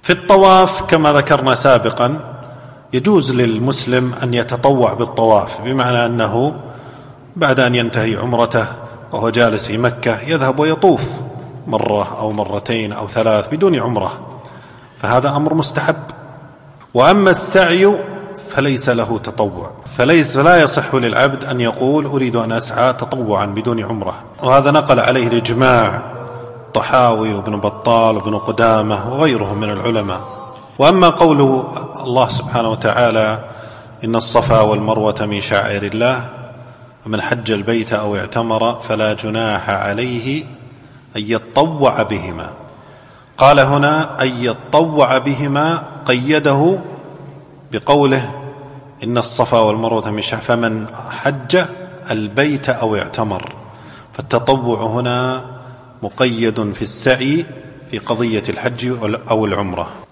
في الطواف كما ذكرنا سابقا يجوز للمسلم أن يتطوع بالطواف، بمعنى أنه بعد أن ينتهي عمرته وهو جالس في مكة يذهب ويطوف مرة أو مرتين أو ثلاث بدون عمرة، فهذا أمر مستحب. وأما السعي فليس له تطوع، فلا يصح للعبد أن يقول أريد أن أسعى تطوعا بدون عمرة، وهذا نقل عليه الإجماع طحاوي وابن بطال وابن قدامة وغيرهم من العلماء. وأما قول الله سبحانه وتعالى إن الصفا والمروة من شعائر الله ومن حج البيت أو اعتمر فلا جناح عليه أن يتطوع بهما، قال هنا أن يتطوع بهما، قيده بقوله إن الصفا والمروة من شعائر، فمن حج البيت أو اعتمر، فالتطوع هنا مقيد في السعي في قضية الحج أو العمرة.